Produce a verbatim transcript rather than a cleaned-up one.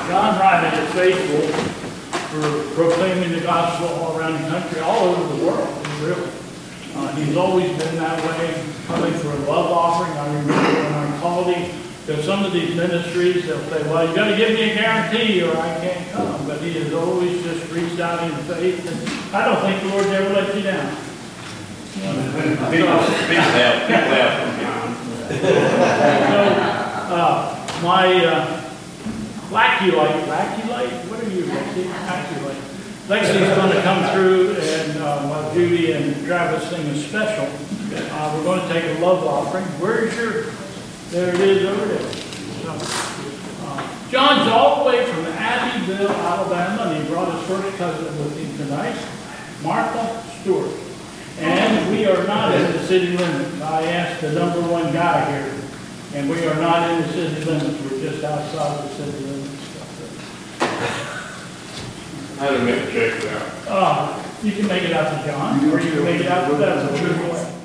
John Riley is faithful for proclaiming the gospel all around the country, all over the world, really. Uh, he's always been that way, coming for a love offering. I remember when I called him, because some of these ministries, they'll say, well, you got to give me a guarantee or I can't come. But he has always just reached out in faith, and I don't think the Lord ever let you down. People, people have, people have. So, uh, my uh, Lacculite, Lacculite, what are you, Lexi? Lacculite. Lexi's going to come through, and uh, while Judy and Travis sing a special, uh, we're going to take a love offering. Where's your, there it is over there. So, uh, John's all the way from Abbeville, Alabama, and he brought his first cousin with him tonight, Martha Stewart. And we are not in the city limits. I asked the number one guy here, and we are not in the city limits. We're just outside the city limits. I had to make a check it out. Uh, you can make it out to John, or you can make it out to them.